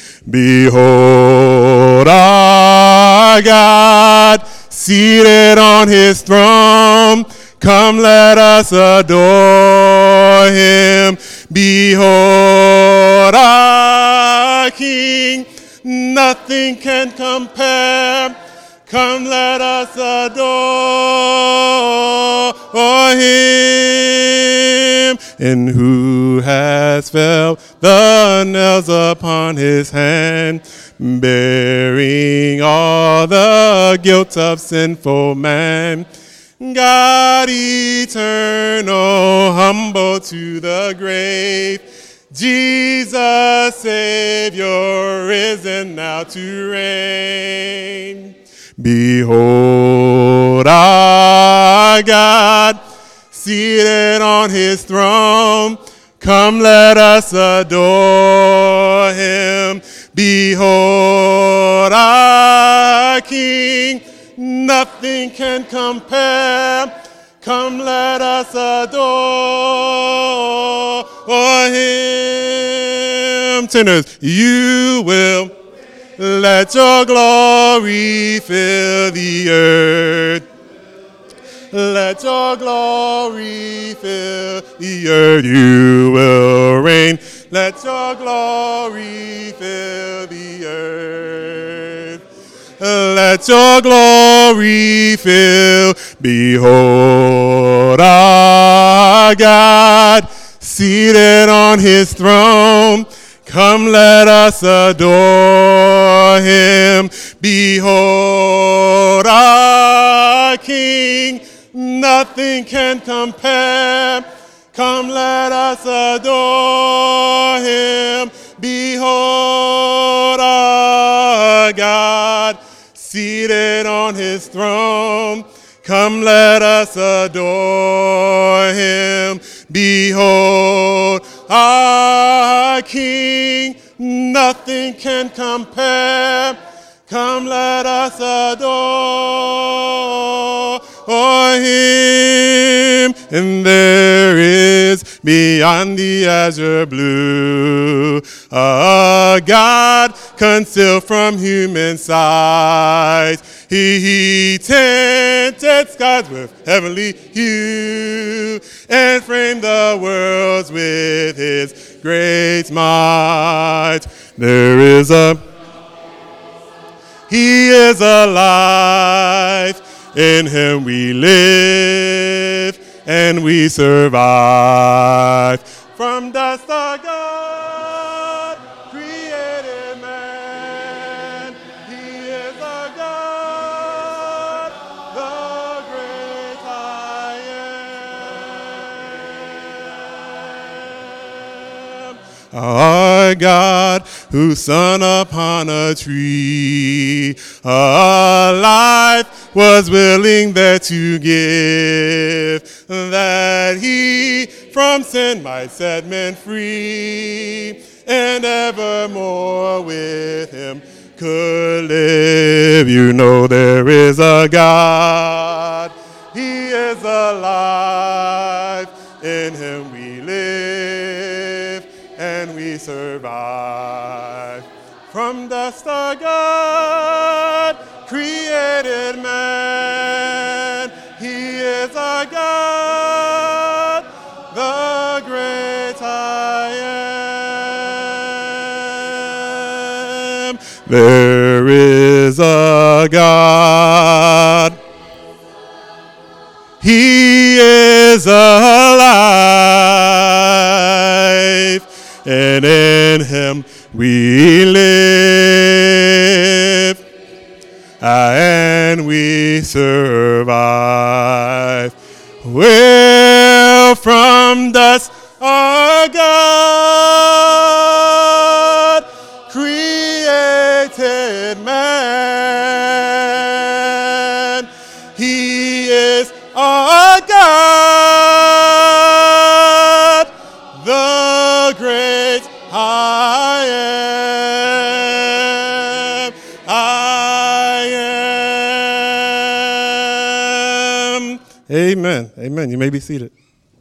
Behold our God, seated on his throne. Come, let us adore him. Behold our King, nothing can compare. Come, let us adore him. And who has felt the nails upon his hand, bearing all the guilt of sinful man? God eternal, humble to the grave, Jesus Savior, risen now to reign. Behold our God, seated on his throne. Come, let us adore him. Behold our King, nothing can compare. Come, let us adore him. Tenors, you will let your glory fill the earth. Let your glory fill the earth. You will reign. Let your glory fill the earth. Let your glory fill. Behold our God, seated on his throne. Come, let us adore him. Behold our King, nothing can compare. Come, let us adore him. Behold our God, seated on his throne. Come, let us adore him. Behold our King, nothing can compare. Come, let us adore him. And there is beyond the azure blue a God concealed from human sight. He tinted skies with heavenly hue and framed the worlds with his great might. He is alive. In him we live and we survive. From dust the God created man. He is a God, the great I am. Our God, who hung upon a tree, a life was willing there to give, that he from sin might set men free, and evermore with him could live. You know there is a God, he is alive, in him we live and we survive. From dust of God created man. He is our God, the great I am. There is a God. He is alive, and in him we live, and we survive. Well, from dust our God created man. He is our God, the great I am. I am. Amen. Amen. You may be seated.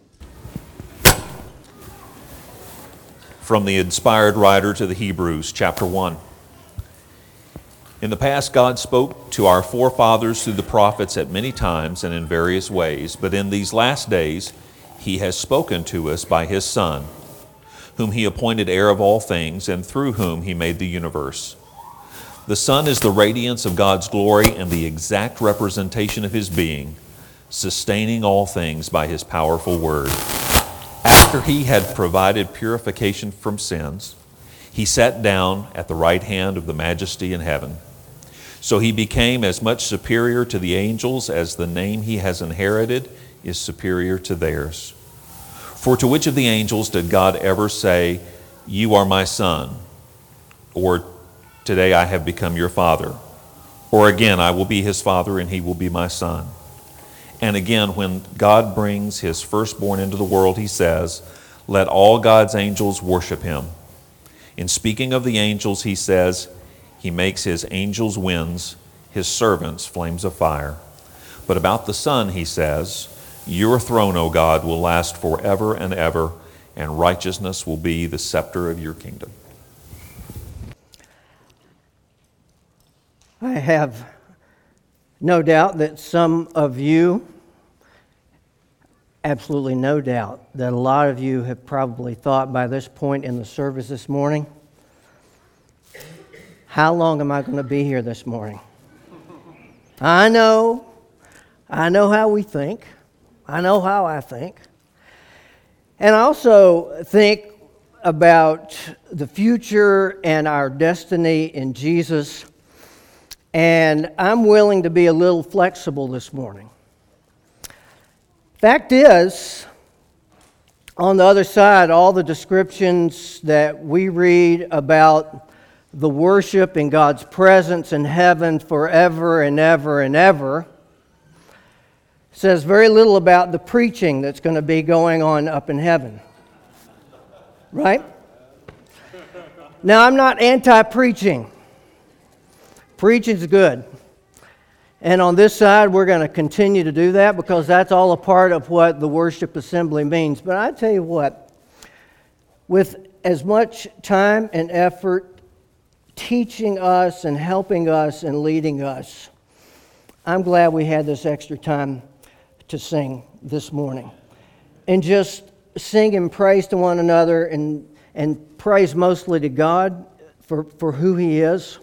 From the inspired writer to the Hebrews, chapter 1. In the past, God spoke to our forefathers through the prophets at many times and in various ways, but in these last days, he has spoken to us by his Son, whom he appointed heir of all things, and through whom he made the universe. The Son is the radiance of God's glory and the exact representation of his being, sustaining all things by his powerful word. After he had provided purification from sins, he sat down at the right hand of the Majesty in heaven. So he became as much superior to the angels as the name he has inherited is superior to theirs. For to which of the angels did God ever say, "You are my son," or "Today I have become your father," or again, "I will be his father and he will be my son"? And again, when God brings his firstborn into the world, he says, "Let all God's angels worship him." In speaking of the angels, he says, "He makes his angels winds, his servants flames of fire." But about the Son, he says, "Your throne, O God, will last forever and ever, and righteousness will be the scepter of your kingdom." I have no doubt that some of you, absolutely no doubt, that a lot of you have probably thought by this point in the service this morning, how long am I going to be here this morning? I know how we think. I know how I think. And I also think about the future and our destiny in Jesus. And I'm willing to be a little flexible this morning. Fact is, on the other side, all the descriptions that we read about the worship in God's presence in heaven forever and ever and ever says very little about the preaching that's going to be going on up in heaven. Right? Now, I'm not anti-preaching. Preaching's good. And on this side, we're going to continue to do that because that's all a part of what the worship assembly means. But I tell you what, with as much time and effort teaching us and helping us and leading us, I'm glad we had this extra time to sing this morning. And just sing and praise to one another and praise mostly to God for who He is.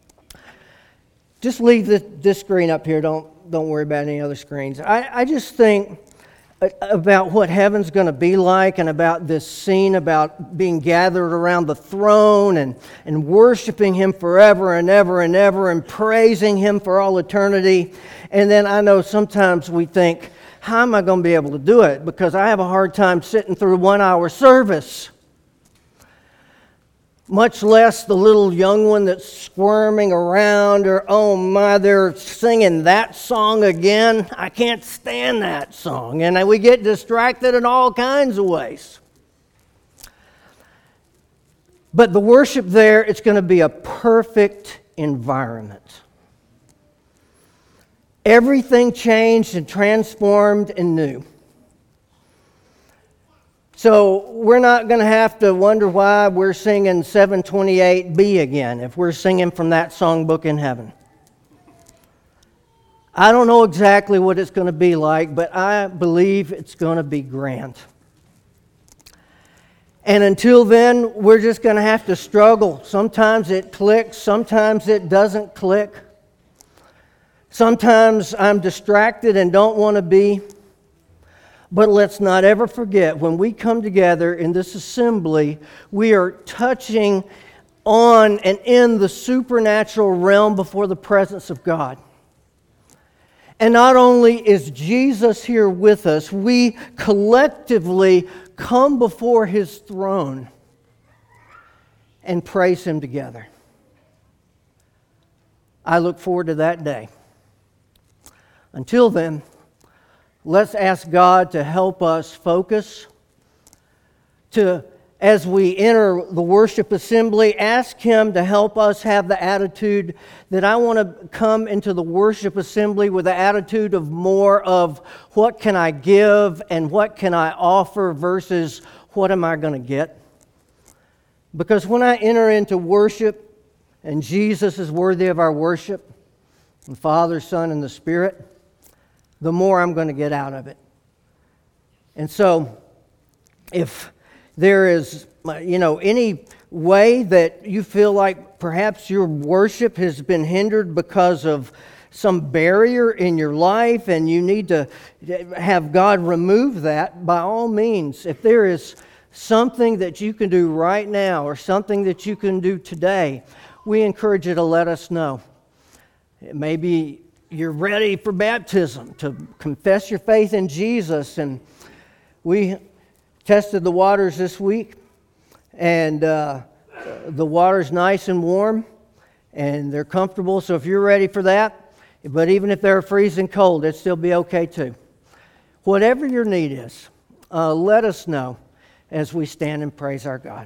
Just leave this screen up here. Don't worry about any other screens. I just think about what heaven's going to be like and about this scene about being gathered around the throne and worshiping Him forever and ever and ever and praising Him for all eternity. And then I know sometimes we think, how am I going to be able to do it? Because I have a hard time sitting through 1 hour service. Much less the little young one that's squirming around, or, oh my, they're singing that song again. I can't stand that song. And we get distracted in all kinds of ways. But the worship there, it's going to be a perfect environment. Everything changed and transformed and new. So we're not going to have to wonder why we're singing 728B again if we're singing from that songbook in heaven. I don't know exactly what it's going to be like, but I believe it's going to be grand. And until then, we're just going to have to struggle. Sometimes it clicks, sometimes it doesn't click. Sometimes I'm distracted and don't want to be. But let's not ever forget, when we come together in this assembly, we are touching on and in the supernatural realm before the presence of God. And not only is Jesus here with us, we collectively come before His throne and praise Him together. I look forward to that day. Until then, let's ask God to help us focus, as we enter the worship assembly, ask Him to help us have the attitude that I want to come into the worship assembly with the attitude of more of what can I give and what can I offer versus what am I going to get. Because when I enter into worship and Jesus is worthy of our worship, the Father, Son, and the Spirit, the more I'm going to get out of it. And so, if there is, any way that you feel like perhaps your worship has been hindered because of some barrier in your life and you need to have God remove that, by all means, if there is something that you can do right now or something that you can do today, we encourage you to let us know. Maybe you're ready for baptism, to confess your faith in Jesus. And we tested the waters this week, and the water's nice and warm, and they're comfortable. So if you're ready for that, but even if they're freezing cold, it'd still be okay too. Whatever your need is, let us know as we stand and praise our God.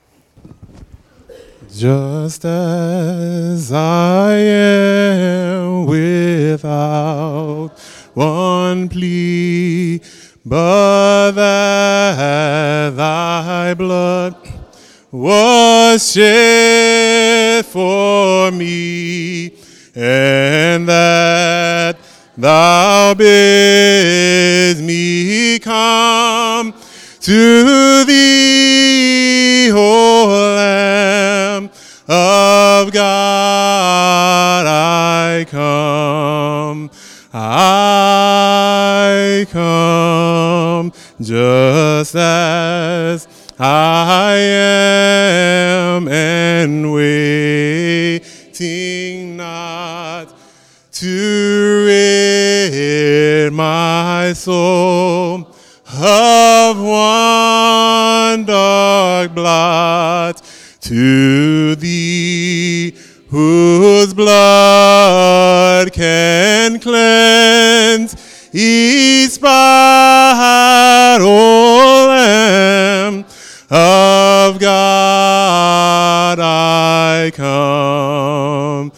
Just as I am without one plea, but that thy blood was shed for me, and that thou bidst me come to thee, O Lamb of God, I come, just as I am, and waiting not to rid my soul of one dark blot, to thee whose blood can cleanse each spot, O Lamb of God, I come,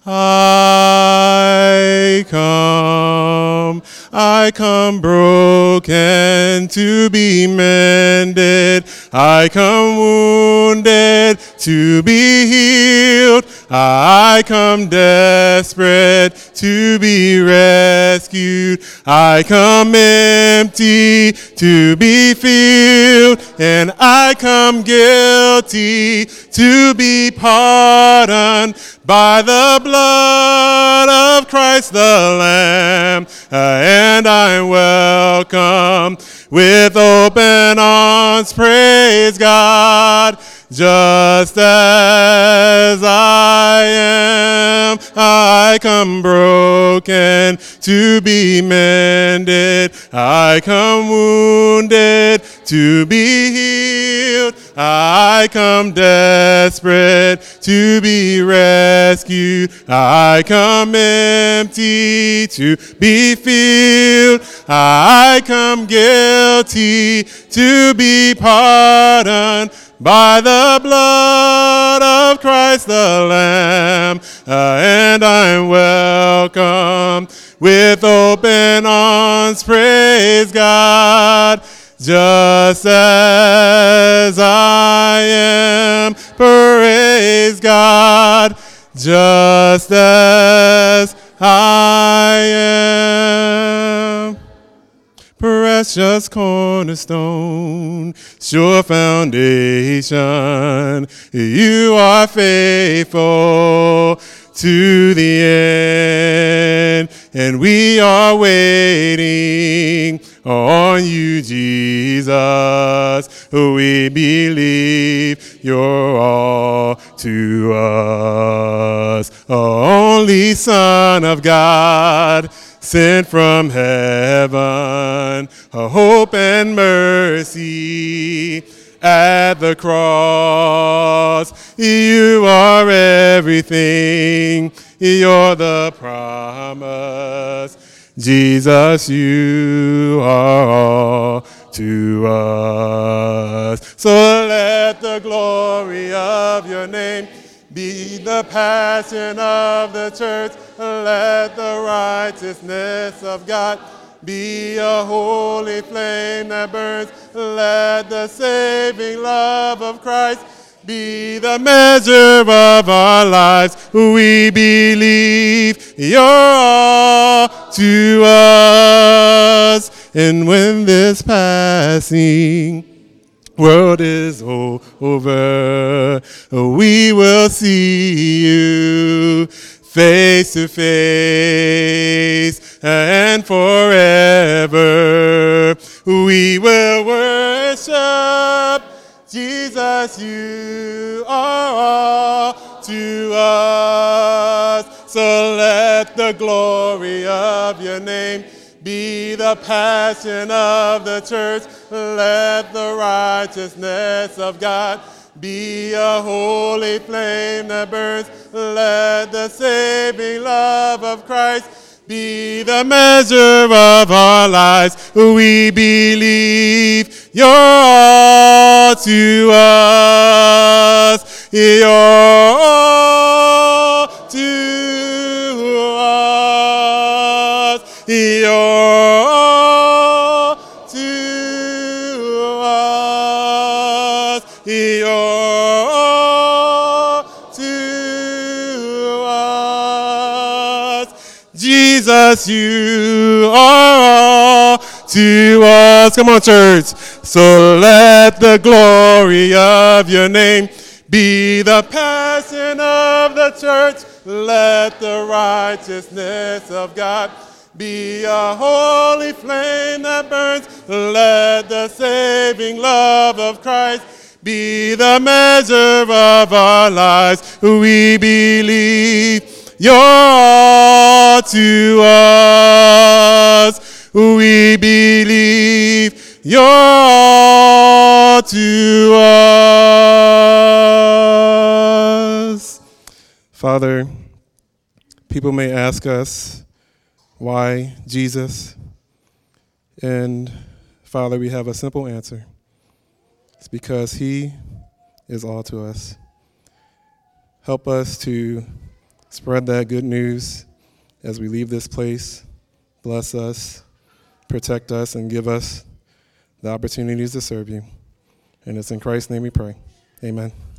I come broken to be mended, I come wounded to be healed, I come desperate to be rescued, I come empty to be filled, and I come guilty to be pardoned by the blood of Christ the Lamb, and I welcome with open arms, praise God. Just as I am, I come broken to be mended, I come wounded to be healed, I come desperate to be rescued, I come empty to be filled, I come guilty to be pardoned by the blood of Christ the Lamb, and I'm welcome with open arms, praise God, just as just as I am. Precious cornerstone, sure foundation, you are faithful to the end, and we are waiting on you, Jesus. We believe you're all to us. Only Son of God, sent from heaven, a hope and mercy at the cross. You are everything, you're the promise. Jesus, you are all to us. So let the glory of your name be the passion of the church. Let the righteousness of God be a holy flame that burns. Let the saving love of Christ be the measure of our lives. We believe you're all to us. And when this passing world is over, we will see you face to face, and forever we will worship Jesus. You are all to us. So let the glory of your name be the passion of the church. Let the righteousness of God be a holy flame that burns. Let the saving love of Christ be the measure of our lives. We believe you're all to us. You're all to us. You're all to us. You're all to us. Jesus, you are all to us. Come on, church. So let the glory of your name be the passion of the church. Let the righteousness of God be a holy flame that burns. Let the saving love of Christ be the measure of our lives. We believe you're all to us. We believe you're all to us. Father, people may ask us, why Jesus? And Father, we have a simple answer. It's because he is all to us. Help us to spread that good news as we leave this place. Bless us, protect us, and give us the opportunities to serve you. And it's in Christ's name we pray. Amen.